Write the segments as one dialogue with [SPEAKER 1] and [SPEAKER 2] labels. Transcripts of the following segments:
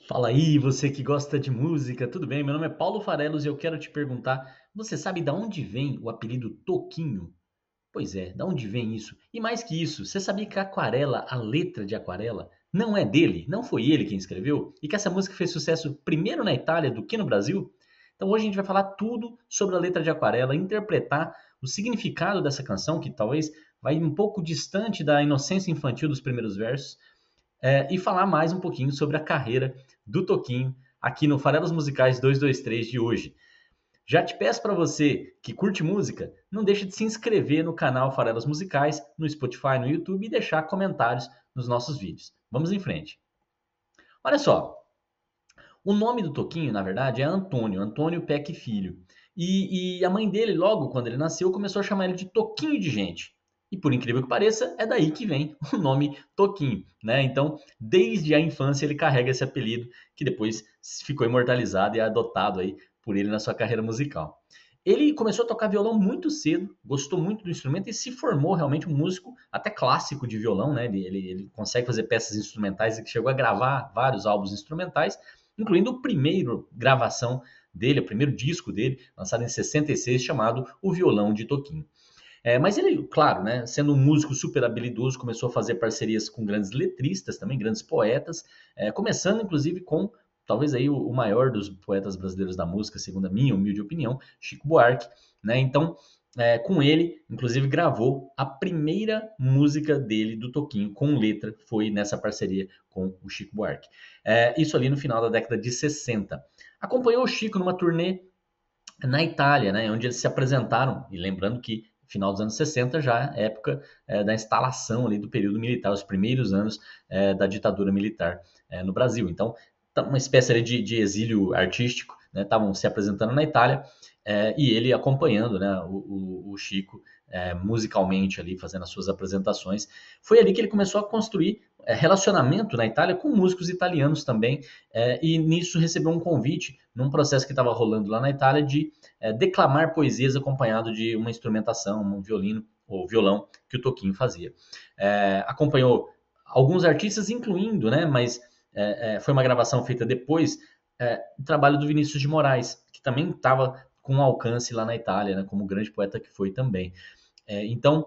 [SPEAKER 1] Fala aí, você que gosta de música, tudo bem? Meu nome é Paulo Farelos e eu quero te perguntar: você sabe de onde vem o apelido Toquinho? Pois é, da onde vem isso? E mais que isso, você sabia que a Aquarela, a letra de Aquarela, não é dele, não foi ele quem escreveu? E que essa música fez sucesso primeiro na Itália do que no Brasil? Então hoje a gente vai falar tudo sobre a letra de Aquarela, interpretar o significado dessa canção, que talvez vai um pouco distante da inocência infantil dos primeiros versos, e falar mais um pouquinho sobre a carreira do Toquinho aqui no Farelos Musicais 223 de hoje. Já te peço para você que curte música, não deixe de se inscrever no canal Farelos Musicais, no Spotify, no YouTube e deixar comentários nos nossos vídeos. Vamos em frente. Olha só, o nome do Toquinho, na verdade, é Antônio, Antônio Peck Filho. E a mãe dele, logo quando ele nasceu, começou a chamar ele de Toquinho de gente. E por incrível que pareça, é daí que vem o nome Toquinho, né? Então, desde a infância ele carrega esse apelido que depois ficou imortalizado e é adotado aí por ele na sua carreira musical. Ele começou a tocar violão muito cedo, gostou muito do instrumento e se formou realmente um músico até clássico de violão, né? Ele consegue fazer peças instrumentais e chegou a gravar vários álbuns instrumentais, incluindo o primeiro gravação dele, o primeiro disco dele, lançado em 66, chamado O Violão de Toquinho. Mas ele, claro, né, sendo um músico super habilidoso, começou a fazer parcerias com grandes letristas, também grandes poetas, começando inclusive com talvez aí o maior dos poetas brasileiros da música, segundo a minha humilde opinião, Chico Buarque, né? Então, com ele, inclusive gravou a primeira música dele do Toquinho com letra, foi nessa parceria com o Chico Buarque. Isso ali no final da década de 60. Acompanhou o Chico numa turnê na Itália, né, onde eles se apresentaram, e lembrando que final dos anos 60 já é época da instalação ali do período militar, os primeiros anos da ditadura militar no Brasil. Então, uma espécie ali de exílio artístico, né, estavam se apresentando na Itália e ele acompanhando, né, o Chico musicalmente ali, fazendo as suas apresentações. Foi ali que ele começou a construir relacionamento na Itália com músicos italianos também, e nisso recebeu um convite num processo que estava rolando lá na Itália de declamar poesias acompanhado de uma instrumentação, um violino ou violão que o Toquinho fazia. Acompanhou alguns artistas, incluindo, né, mas foi uma gravação feita depois, o trabalho do Vinícius de Moraes, que também estava com um alcance lá na Itália, né, como grande poeta que foi também. Então,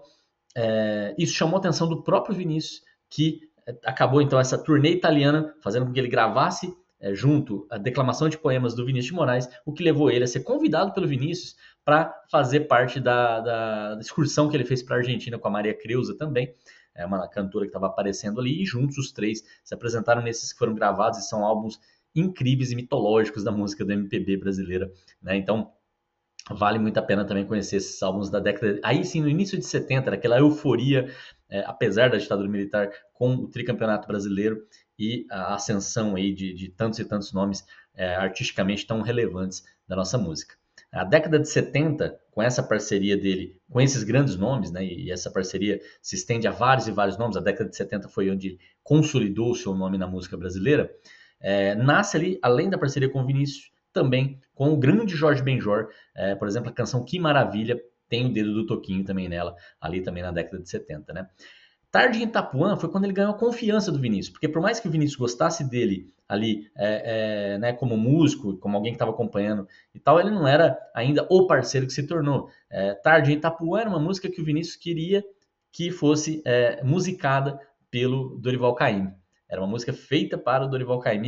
[SPEAKER 1] isso chamou a atenção do próprio Vinícius, que acabou então essa turnê italiana fazendo com que ele gravasse junto a declamação de poemas do Vinícius de Moraes, o que levou ele a ser convidado pelo Vinícius para fazer parte da excursão que ele fez para a Argentina com a Maria Creuza também, uma cantora que estava aparecendo ali, e juntos os três se apresentaram nesses que foram gravados e são álbuns incríveis e mitológicos da música do MPB brasileira, né? Então, vale muito a pena também conhecer esses álbuns da década. Aí sim, no início de 70, aquela euforia, apesar da ditadura militar, com o tricampeonato brasileiro e a ascensão aí de tantos e tantos nomes artisticamente tão relevantes da nossa música. A década de 70, com essa parceria dele, com esses grandes nomes, né, e essa parceria se estende a vários e vários nomes, a década de 70 foi onde consolidou o seu nome na música brasileira, nasce ali, além da parceria com o Vinícius, também com o grande Jorge Benjor, por exemplo, a canção Que Maravilha tem o dedo do Toquinho também nela, ali também na década de 70, né? Tarde em Itapuã foi quando ele ganhou a confiança do Vinícius, porque por mais que o Vinícius gostasse dele ali, né, como músico, como alguém que estava acompanhando e tal, ele não era ainda o parceiro que se tornou. Tarde em Itapuã era uma música que o Vinícius queria que fosse musicada pelo Dorival Caymmi. Era uma música feita para o Dorival Caymmi.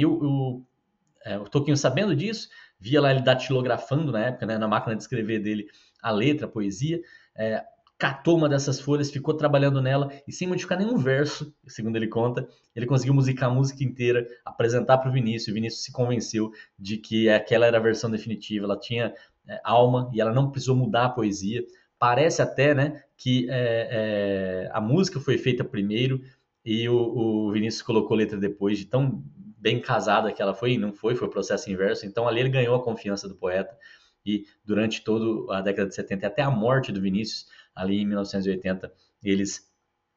[SPEAKER 1] O Toquinho, sabendo disso, via lá ele datilografando na época, né, na máquina de escrever dele, a letra, a poesia, catou uma dessas folhas, ficou trabalhando nela e sem modificar nenhum verso, segundo ele conta, ele conseguiu musicar a música inteira, apresentar para o Vinícius se convenceu de que aquela era a versão definitiva, ela tinha alma e ela não precisou mudar a poesia. Parece até, né, que a música foi feita primeiro e o Vinícius colocou letra depois, de tão bem casada que ela foi, e não foi, foi o processo inverso. Então ali ele ganhou a confiança do poeta e durante toda a década de 70 e até a morte do Vinícius, ali em 1980, eles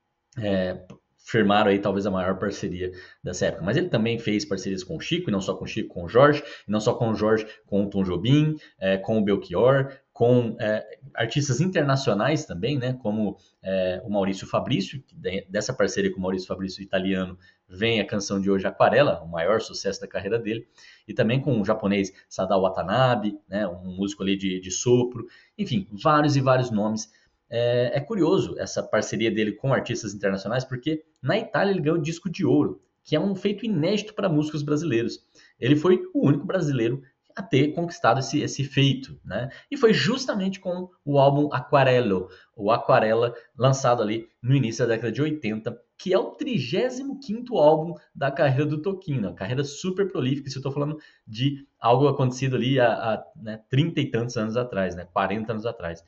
[SPEAKER 1] firmaram aí talvez a maior parceria dessa época. Mas ele também fez parcerias com o Chico, e não só com o Chico, com o Jorge, e não só com o Jorge, com o Tom Jobim, com o Belchior, com artistas internacionais também, né, como o Maurício Fabrício, que dessa parceria com o Maurício Fabrício italiano, vem a canção de hoje, Aquarela, o maior sucesso da carreira dele, e também com o japonês Sadao Watanabe, né, um músico ali de sopro, enfim, vários e vários nomes. É curioso essa parceria dele com artistas internacionais, porque na Itália ele ganhou o disco de ouro, que é um feito inédito para músicos brasileiros. Ele foi o único brasileiro a ter conquistado esse feito, né? E foi justamente com o álbum Aquarello, o Aquarela, lançado ali no início da década de 80, que é o 35º álbum da carreira do Toquinho, uma carreira super prolífica. Isso eu estou falando de algo acontecido ali há né, 30 e tantos anos atrás, né, 40 anos atrás.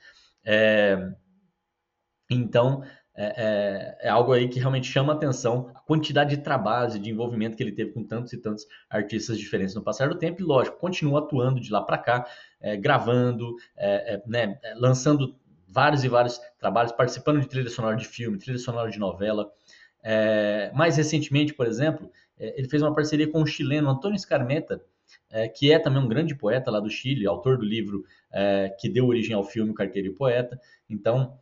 [SPEAKER 1] Então, é algo aí que realmente chama a atenção, a quantidade de trabalhos e de envolvimento que ele teve com tantos e tantos artistas diferentes no passar do tempo, e lógico, continua atuando de lá para cá, gravando, né, lançando vários e vários trabalhos, participando de trilha sonora de filme, trilha sonora de novela. Mais recentemente, por exemplo, ele fez uma parceria com o chileno Antônio Scarmeta, que é também um grande poeta lá do Chile, autor do livro que deu origem ao filme O Carteiro e o Poeta. Então,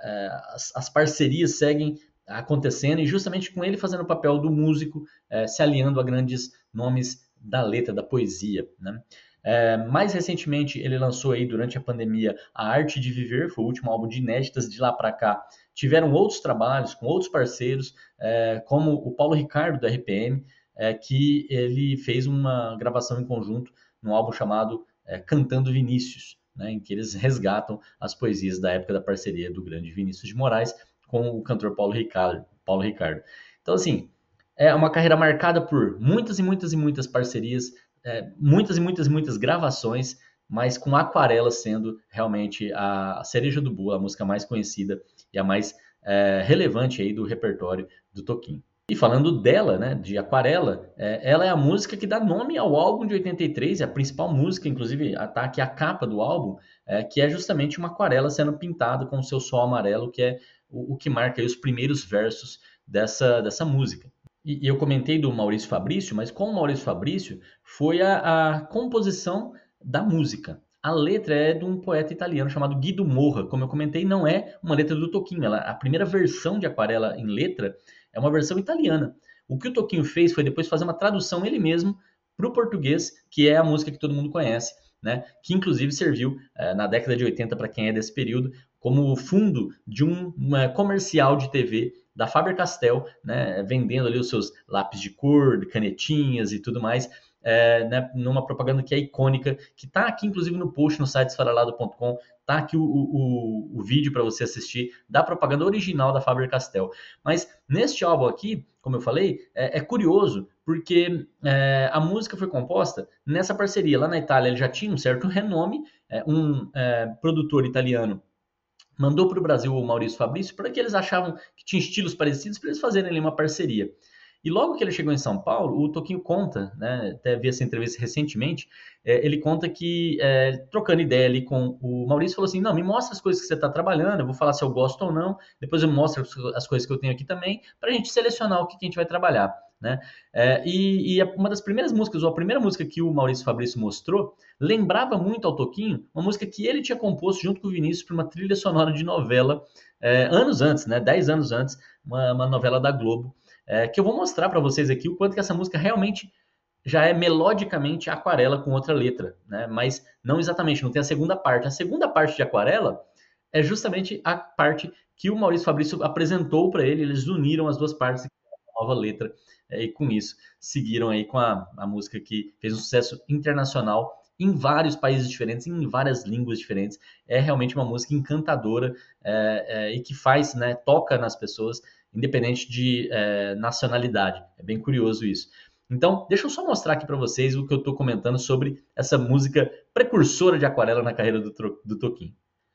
[SPEAKER 1] as parcerias seguem acontecendo, e justamente com ele fazendo o papel do músico, se aliando a grandes nomes da letra, da poesia, né? Mais recentemente, ele lançou aí durante a pandemia A Arte de Viver, foi o último álbum de inéditas. De lá para cá tiveram outros trabalhos com outros parceiros, como o Paulo Ricardo, da RPM, que ele fez uma gravação em conjunto num álbum chamado Cantando Vinícius, né, em que eles resgatam as poesias da época da parceria do grande Vinícius de Moraes com o cantor Paulo Ricardo. Então, assim, é uma carreira marcada por muitas e muitas e muitas parcerias, muitas e muitas e muitas gravações, mas com Aquarela sendo realmente a cereja do bolo, a música mais conhecida e a mais relevante aí do repertório do Toquinho. E falando dela, né, de Aquarela, ela é a música que dá nome ao álbum de 83, é a principal música, inclusive está aqui a capa do álbum, que é justamente uma aquarela sendo pintada com o seu sol amarelo, que é o que marca aí os primeiros versos dessa música. E eu comentei do Maurício Fabrício, mas com o Maurício Fabrício foi a composição da música. A letra é de um poeta italiano chamado Guido Morra. Como eu comentei, não é uma letra do Toquinho. A primeira versão de Aquarela em letra é uma versão italiana. O que o Toquinho fez foi depois fazer uma tradução ele mesmo para o português, que é a música que todo mundo conhece, né? Que inclusive serviu na década de 80, para quem é desse período, como fundo de um comercial de TV da Faber-Castell, né, vendendo ali os seus lápis de cor, canetinhas e tudo mais, né, numa propaganda que é icônica, que está aqui inclusive no post no site esfarelado.com, tá aqui o vídeo para você assistir da propaganda original da Faber-Castell. Mas neste álbum aqui, como eu falei, é curioso, porque a música foi composta nessa parceria. Lá na Itália ele já tinha um certo renome, um produtor italiano mandou para o Brasil o Maurício Fabrício, porque eles achavam que tinha estilos parecidos, para eles fazerem ali uma parceria. E logo que ele chegou em São Paulo, o Toquinho conta, né, até vi essa entrevista recentemente, ele conta que, trocando ideia ali com o Maurício, falou assim, não, me mostra as coisas que você está trabalhando, eu vou falar se eu gosto ou não, depois eu mostro as coisas que eu tenho aqui também, para a gente selecionar o que a gente vai trabalhar, né? E uma das primeiras músicas, ou a primeira música que o Maurício Fabrício mostrou, lembrava muito ao Toquinho, uma música que ele tinha composto junto com o Vinícius para uma trilha sonora de novela, anos antes, né, 10 anos antes, uma novela da Globo, que eu vou mostrar para vocês aqui o quanto que essa música realmente já é melodicamente Aquarela com outra letra, né? Mas não exatamente, não tem a segunda parte. A segunda parte de Aquarela é justamente a parte que o Maurício Fabrício apresentou para ele, eles uniram as duas partes e criaram uma nova letra, e com isso seguiram aí com a música que fez um sucesso internacional em vários países diferentes, em várias línguas diferentes. É realmente uma música encantadora, e que faz, né, toca nas pessoas, independente de nacionalidade. É bem curioso isso. Então, deixa eu só mostrar aqui para vocês o que eu estou comentando sobre essa música precursora de Aquarela na carreira do Toquinho.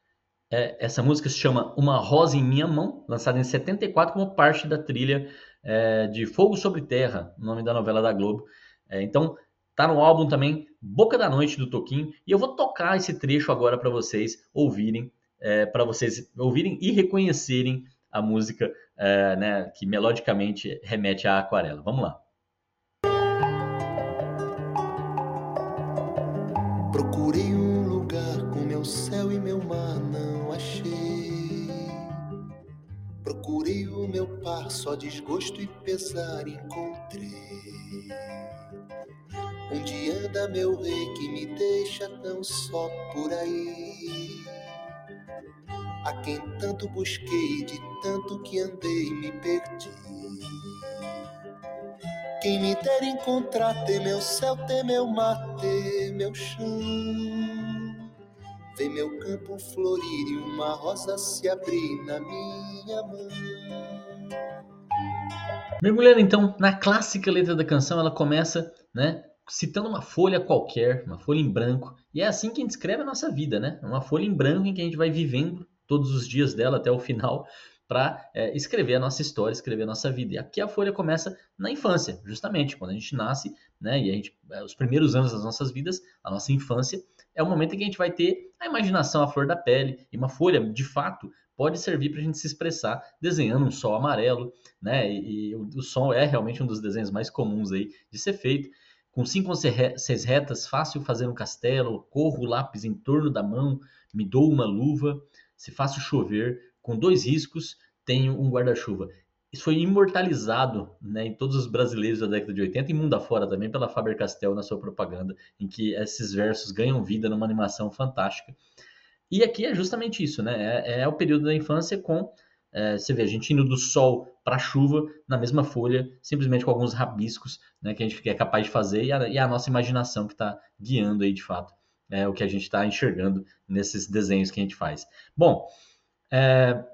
[SPEAKER 1] Essa música se chama Uma Rosa em Minha Mão, lançada em 74 como parte da trilha de Fogo sobre Terra, nome da novela da Globo. Então, tá no álbum também Boca da Noite do Toquinho, e eu vou tocar esse trecho agora para vocês ouvirem, e reconhecerem a música, né, que melodicamente remete à Aquarela. Vamos lá.
[SPEAKER 2] Procurei um lugar com meu céu e meu mar, não achei. Procurei o meu meu par, só desgosto e pesar encontrei. Onde anda meu rei que me deixa tão só por aí? A quem tanto busquei, de tanto que andei me perdi. Quem me dera encontrar, ter meu céu, ter meu mar, ter meu chão. Ver meu campo florir e uma rosa se abrir na minha mão.
[SPEAKER 1] Mergulhando então na clássica letra da canção, ela começa, né, citando uma folha qualquer, uma folha em branco, e é assim que a gente escreve a nossa vida, né? Uma folha em branco em que a gente vai vivendo todos os dias dela até o final para escrever a nossa história, escrever a nossa vida. E aqui a folha começa na infância, justamente quando a gente nasce, né? E a gente, os primeiros anos das nossas vidas, a nossa infância, é o momento em que a gente vai ter a imaginação à flor da pele, e uma folha, de fato, pode servir para a gente se expressar desenhando um sol amarelo, né? E o som é realmente um dos desenhos mais comuns aí de ser feito. Com 5 ou 6 retas, fácil fazer um castelo, corro o lápis em torno da mão, me dou uma luva, se faço chover, com 2 riscos, tenho um guarda-chuva. Isso foi imortalizado, né, em todos os brasileiros da década de 80 e mundo afora também pela Faber-Castell na sua propaganda, em que esses versos ganham vida numa animação fantástica. E aqui é justamente isso, né? É o período da infância com, você vê, a gente indo do sol para a chuva na mesma folha, simplesmente com alguns rabiscos, né, que a gente é capaz de fazer e a nossa imaginação que está guiando aí de fato o que a gente está enxergando nesses desenhos que a gente faz. Bom, é,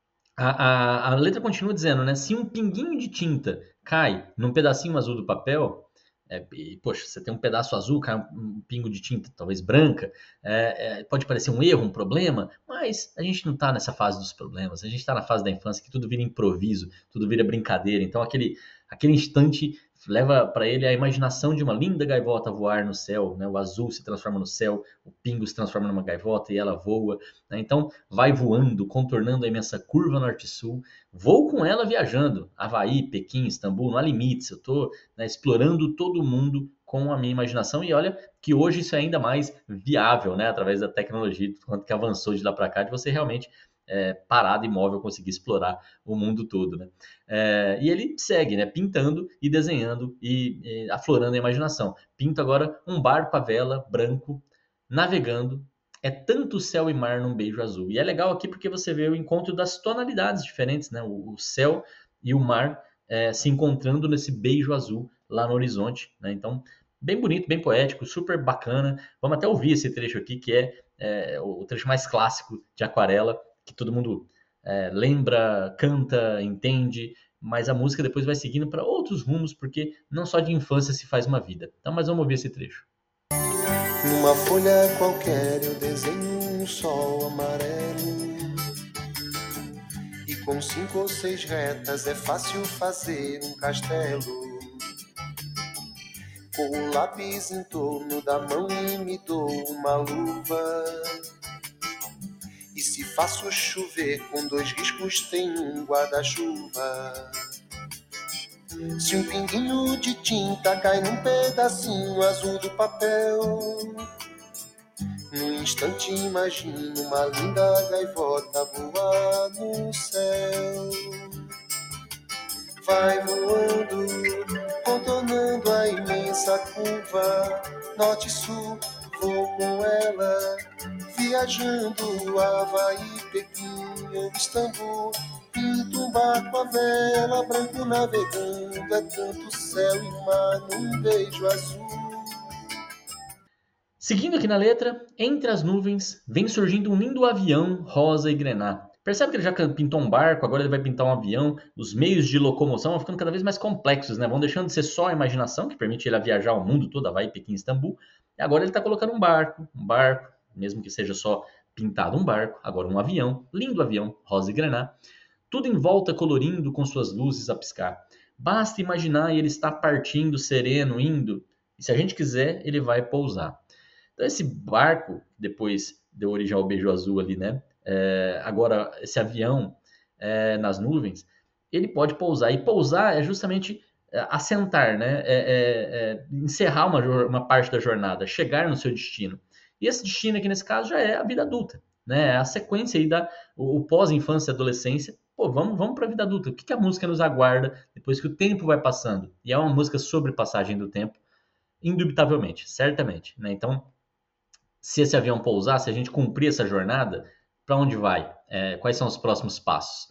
[SPEAKER 1] a letra continua dizendo, né? Se um pinguinho de tinta cai num pedacinho azul do papel, poxa, você tem um pedaço azul, cai um pingo de tinta, talvez branca, pode parecer um erro, um problema, mas a gente não está nessa fase dos problemas, a gente está na fase da infância que tudo vira improviso, tudo vira brincadeira, então aquele instante leva para ele a imaginação de uma linda gaivota voar no céu, né? O azul se transforma no céu, o pingo se transforma numa gaivota e ela voa, né? Então vai voando, contornando a imensa curva norte-sul, vou com ela viajando, Havaí, Pequim, Istambul, não há limites, eu estou, né, explorando todo o mundo com a minha imaginação e olha que hoje isso é ainda mais viável, né? Através da tecnologia, quanto que avançou de lá para cá, de você realmente parado, imóvel, conseguir explorar o mundo todo, né? E ele segue, né? Pintando e desenhando e aflorando a imaginação. Pinta agora um barco à vela, branco, navegando. É tanto céu e mar num beijo azul. E é legal aqui porque você vê o encontro das tonalidades diferentes, né? O céu e o mar se encontrando nesse beijo azul lá no horizonte, né? Então, bem bonito, bem poético, super bacana. Vamos até ouvir esse trecho aqui, que é o trecho mais clássico de Aquarela, que todo mundo lembra, canta, entende, mas a música depois vai seguindo para outros rumos, porque não só de infância se faz uma vida. Então, mas vamos ouvir esse trecho.
[SPEAKER 2] Numa folha qualquer eu desenho um sol amarelo, e com 5 ou 6 retas é fácil fazer um castelo. Com o lápis em torno da mão e me dou uma luva, e se faço chover com 2 riscos tem um guarda-chuva. Se um pinguinho de tinta cai num pedacinho azul do papel, num instante imagino uma linda gaivota voar no céu. Vai voando, contornando a imensa curva norte-sul, vou com ela, viajando Havaí, Pequim ou Istambul. Pinto um barco à vela, branco navegando, é tanto céu e mar num beijo azul.
[SPEAKER 1] Seguindo aqui na letra, entre as nuvens vem surgindo um lindo avião rosa e grená. Percebe que ele já pintou um barco, agora ele vai pintar um avião. Os meios de locomoção vão ficando cada vez mais complexos, né? Vão deixando de ser só a imaginação, que permite ele viajar o mundo todo, Havaí, Pequim, Istambul. E agora ele está colocando um barco, mesmo que seja só pintado um barco, agora um avião, lindo avião, rosa e grená. Tudo em volta colorindo com suas luzes a piscar. Basta imaginar e ele está partindo, sereno, indo. E se a gente quiser, ele vai pousar. Então esse barco, depois deu origem ao beijo azul ali, né? Agora, esse avião nas nuvens, ele pode pousar. E pousar é justamente assentar, né? Encerrar uma parte da jornada, chegar no seu destino. E esse destino aqui, nesse caso, já é a vida adulta, né? É a sequência aí o pós-infância e adolescência, pô, vamos para a vida adulta. O que a música nos aguarda depois que o tempo vai passando? E é uma música sobre passagem do tempo, indubitavelmente, certamente, né? Então, se esse avião pousar, se a gente cumprir essa jornada, para onde vai? Quais são os próximos passos?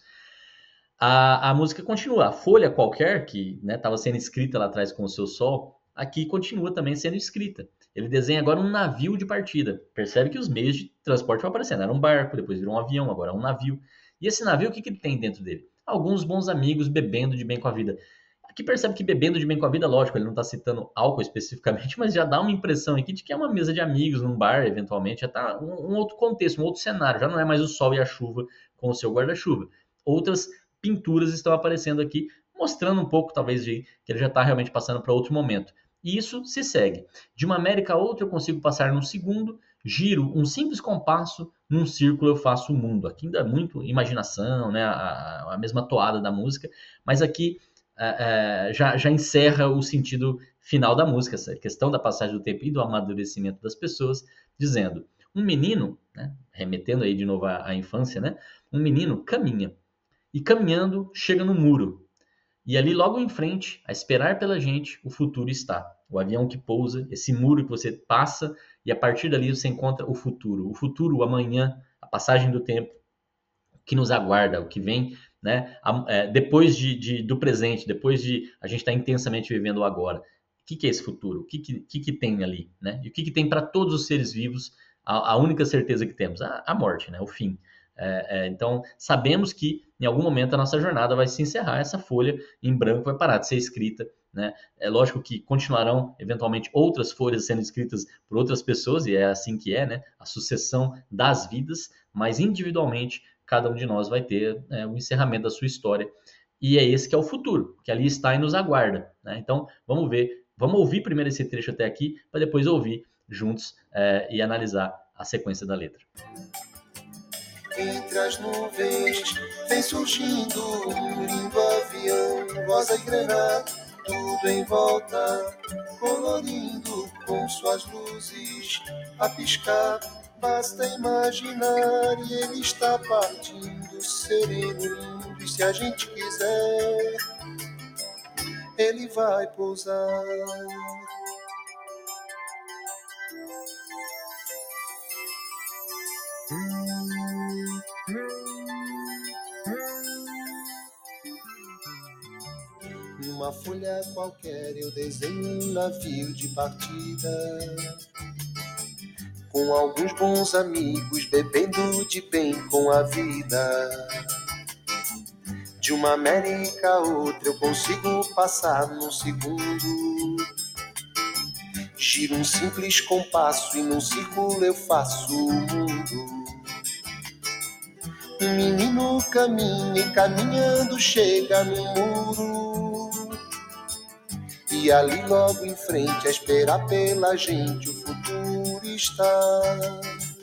[SPEAKER 1] A música continua. A folha qualquer, que estava sendo escrita lá atrás com o seu sol, aqui continua também sendo escrita. Ele desenha agora um navio de partida. Percebe que os meios de transporte vão aparecendo. Era um barco, depois virou um avião, agora é um navio. E esse navio, o que ele tem dentro dele? Alguns bons amigos bebendo de bem com a vida. Aqui percebe que bebendo de bem com a vida, lógico, ele não está citando álcool especificamente, mas já dá uma impressão aqui de que é uma mesa de amigos num bar, eventualmente, já está um outro contexto, um outro cenário, já não é mais o sol e a chuva com o seu guarda-chuva. Outras pinturas estão aparecendo aqui, mostrando um pouco, talvez, de que ele já está realmente passando para outro momento. E isso se segue. De uma América a outra eu consigo passar num segundo, giro um simples compasso, num círculo eu faço o mundo. Aqui ainda é muito imaginação, né? A mesma toada da música, mas aqui já encerra o sentido final da música, essa questão da passagem do tempo e do amadurecimento das pessoas, dizendo, um menino, né, remetendo aí de novo à infância, né, um menino caminha, e caminhando chega no muro, e ali logo em frente, a esperar pela gente, o futuro está. O avião que pousa, esse muro que você passa, e a partir dali você encontra o futuro, o amanhã, a passagem do tempo, que nos aguarda, o que vem, né, depois do presente, depois de a gente estar intensamente vivendo o agora. O que é esse futuro? O que tem ali? Né? E o que tem para todos os seres vivos a única certeza que temos? A morte, né? O fim. Então, sabemos que em algum momento a nossa jornada vai se encerrar, essa folha em branco vai parar de ser escrita. Né? É lógico que continuarão, eventualmente, outras folhas sendo escritas por outras pessoas, e é assim que é, né? A sucessão das vidas, mas individualmente cada um de nós vai ter o encerramento da sua história. E é esse que é o futuro, que ali está e nos aguarda. Né? Então, vamos ver, vamos ouvir primeiro esse trecho até aqui, para depois ouvir juntos e analisar a sequência da letra.
[SPEAKER 2] Entre as nuvens vem surgindo um lindo avião, rosa e grená, tudo em volta, colorindo com suas luzes a piscar. Basta imaginar e ele está partindo, sereno, lindo, e se a gente quiser, ele vai pousar. Numa folha qualquer eu desenho um navio de partida, com alguns bons amigos bebendo de bem com a vida. De uma América a outra eu consigo passar num segundo, giro um simples compasso e num círculo eu faço o mundo. Um menino caminha e caminhando chega no muro, e ali logo em frente a esperar pela gente o futuro está.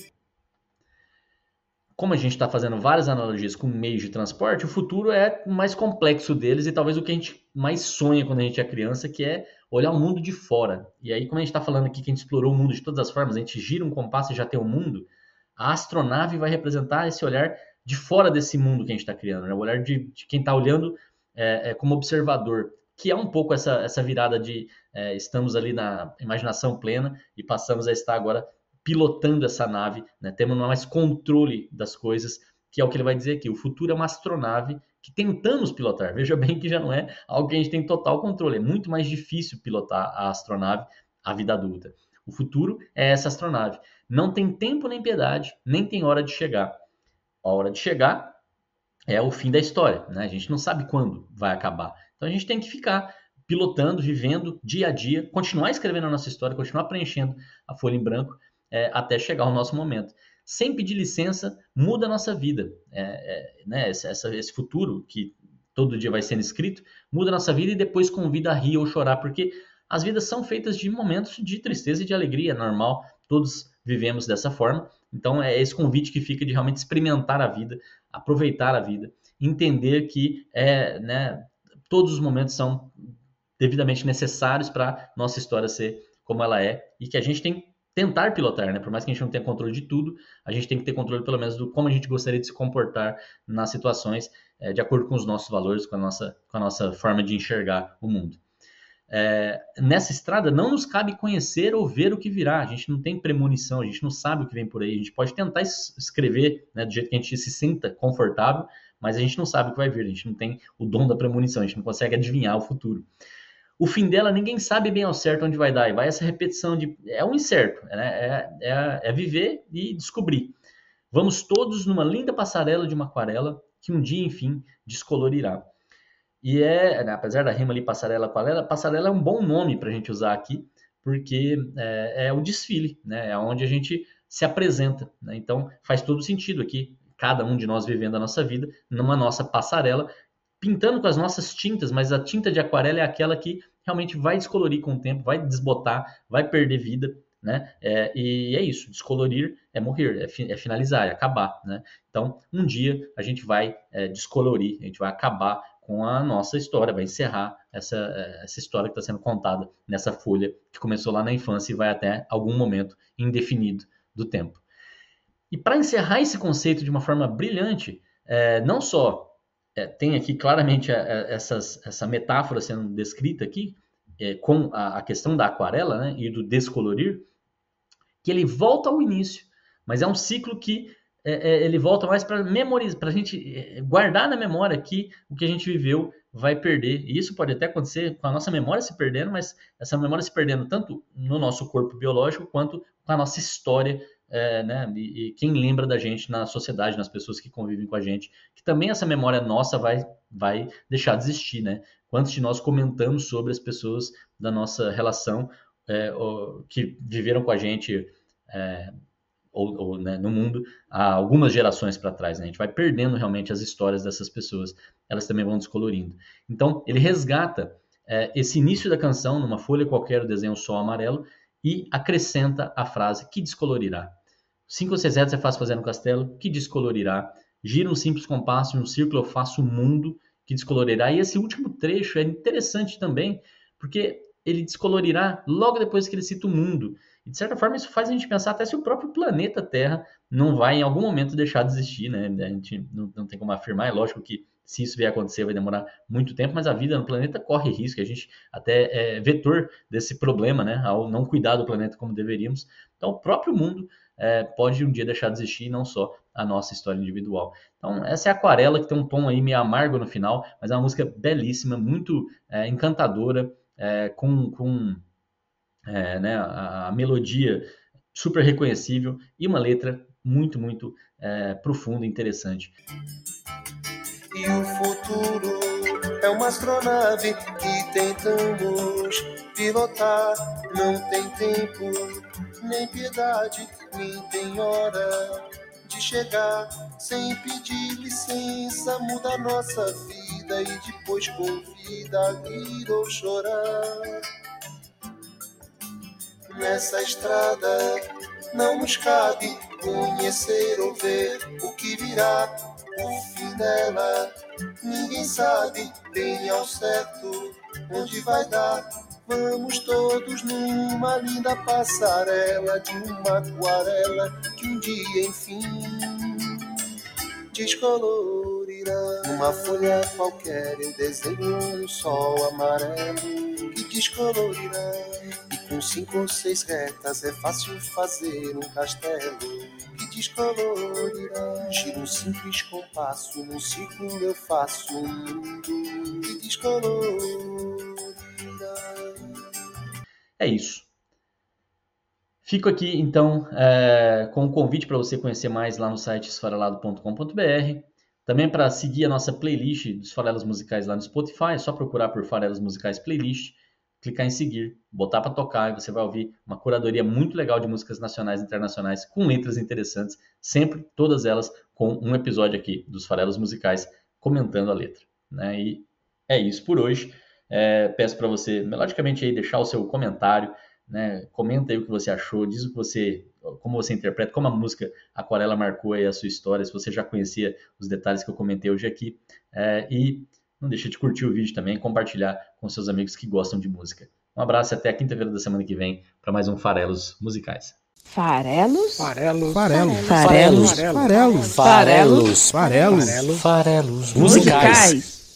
[SPEAKER 1] Como a gente está fazendo várias analogias com meios de transporte, o futuro é o mais complexo deles e talvez o que a gente mais sonha quando a gente é criança, que é olhar o mundo de fora. E aí, como a gente está falando aqui que a gente explorou o mundo de todas as formas, a gente gira um compasso e já tem o mundo, a astronave vai representar esse olhar de fora desse mundo que a gente está criando, né? O olhar de quem está olhando como observador, que é um pouco essa virada de estamos ali na imaginação plena e passamos a estar agora pilotando essa nave, né? Temos mais controle das coisas, que é o que ele vai dizer aqui. O futuro é uma astronave que tentamos pilotar. Veja bem que já não é algo que a gente tem total controle. É muito mais difícil pilotar a astronave, a vida adulta. O futuro é essa astronave. Não tem tempo nem piedade, nem tem hora de chegar. A hora de chegar é o fim da história, né? A gente não sabe quando vai acabar. Então a gente tem que ficar pilotando, vivendo dia a dia, continuar escrevendo a nossa história, continuar preenchendo a folha em branco até chegar o nosso momento. Sem pedir licença, muda a nossa vida. Né? Esse futuro que todo dia vai sendo escrito, muda a nossa vida e depois convida a rir ou chorar, porque as vidas são feitas de momentos de tristeza e de alegria, é normal, todos vivemos dessa forma. Então é esse convite que fica de realmente experimentar a vida, aproveitar a vida, entender que todos os momentos são devidamente necessários para nossa história ser como ela é e que a gente tem que tentar pilotar, né? Por mais que a gente não tenha controle de tudo, a gente tem que ter controle pelo menos do como a gente gostaria de se comportar nas situações de acordo com os nossos valores, com a nossa forma de enxergar o mundo. Nessa estrada não nos cabe conhecer ou ver o que virá, a gente não tem premonição, a gente não sabe o que vem por aí, a gente pode tentar escrever, né, do jeito que a gente se sinta confortável, mas a gente não sabe o que vai vir, a gente não tem o dom da premonição, a gente não consegue adivinhar o futuro. O fim dela ninguém sabe bem ao certo onde vai dar, e vai essa repetição é um incerto, né? É viver e descobrir. Vamos todos numa linda passarela de uma aquarela que um dia, enfim, descolorirá. E né, apesar da rima ali, passarela é um bom nome para a gente usar aqui, porque é o desfile, né? É onde a gente se apresenta, né? Então faz todo sentido aqui, cada um de nós vivendo a nossa vida numa nossa passarela, pintando com as nossas tintas, mas a tinta de aquarela é aquela que realmente vai descolorir com o tempo, vai desbotar, vai perder vida, né? E é isso, descolorir é morrer, é finalizar, é acabar, né? Então, um dia a gente vai descolorir, a gente vai acabar com a nossa história, vai encerrar essa história que está sendo contada nessa folha que começou lá na infância e vai até algum momento indefinido do tempo. E para encerrar esse conceito de uma forma brilhante, não só tem aqui claramente essa metáfora sendo descrita aqui, com a questão da aquarela, né, e do descolorir, que ele volta ao início, mas é um ciclo que ele volta mais para memorizar, para a gente guardar na memória que o que a gente viveu vai perder. E isso pode até acontecer com a nossa memória se perdendo, mas essa memória se perdendo tanto no nosso corpo biológico quanto com a nossa história, né? E quem lembra da gente na sociedade, nas pessoas que convivem com a gente, que também essa memória nossa vai deixar de existir, né? Quantos de nós comentamos sobre as pessoas da nossa relação que viveram com a gente né, no mundo há algumas gerações para trás, né? A gente vai perdendo realmente as histórias dessas pessoas, elas também vão descolorindo. Então, ele resgata esse início da canção numa folha qualquer, o desenho sol amarelo, e acrescenta a frase que descolorirá. 5 ou 6 retas é fácil fazer no castelo, que descolorirá. Gira um simples compasso, em um círculo eu faço o mundo, que descolorirá. E esse último trecho é interessante também, porque ele descolorirá logo depois que ele cita o mundo. E de certa forma isso faz a gente pensar até se o próprio planeta Terra não vai em algum momento deixar de existir, né? A gente não tem como afirmar, é lógico que se isso vier a acontecer vai demorar muito tempo, mas a vida no planeta corre risco, a gente até é vetor desse problema, né? Ao não cuidar do planeta como deveríamos. Então o próprio mundo pode um dia deixar de existir, não só a nossa história individual. Então, essa é a Aquarela, que tem um tom aí meio amargo no final, mas é uma música belíssima, muito encantadora, com né, a melodia super reconhecível e uma letra muito, muito profunda e interessante.
[SPEAKER 2] E o futuro é uma astronave que tentamos pilotar. Não tem tempo, nem piedade, nem tem hora de chegar. Sem pedir licença, muda a nossa vida e depois convida a rir ou chorar. Nessa estrada não nos cabe conhecer ou ver o que virá. O fim dela ninguém sabe bem ao certo onde vai dar. Vamos todos numa linda passarela de uma aquarela que um dia enfim descolorirá. Numa folha qualquer eu desenho um sol amarelo que descolorirá. E com 5 ou 6 retas é fácil fazer um castelo que descolorirá. Giro um simples compasso, num círculo eu faço um mundo que descolorirá.
[SPEAKER 1] É isso. Fico aqui, então, com um convite para você conhecer mais lá no site esfarelado.com.br. Também para seguir a nossa playlist dos Farelas Musicais lá no Spotify, é só procurar por Farelas Musicais Playlist, clicar em seguir, botar para tocar e você vai ouvir uma curadoria muito legal de músicas nacionais e internacionais com letras interessantes, sempre, todas elas, com um episódio aqui dos Farelas Musicais comentando a letra. Né? E é isso por hoje. Peço para você, melodicamente, aí, deixar o seu comentário, né? Comenta aí o que você achou, diz o que como você interpreta, como a música Aquarela marcou aí a sua história, se você já conhecia os detalhes que eu comentei hoje aqui. E não deixa de curtir o vídeo também e compartilhar com seus amigos que gostam de música. Um abraço e até a quinta-feira da semana que vem para mais um Farelos Musicais.
[SPEAKER 3] Farelos?
[SPEAKER 4] Farelos.
[SPEAKER 3] Farelos.
[SPEAKER 4] Farelos.
[SPEAKER 3] Farelos.
[SPEAKER 4] Farelos.
[SPEAKER 3] Farelos.
[SPEAKER 4] Farelos.
[SPEAKER 3] Musicais.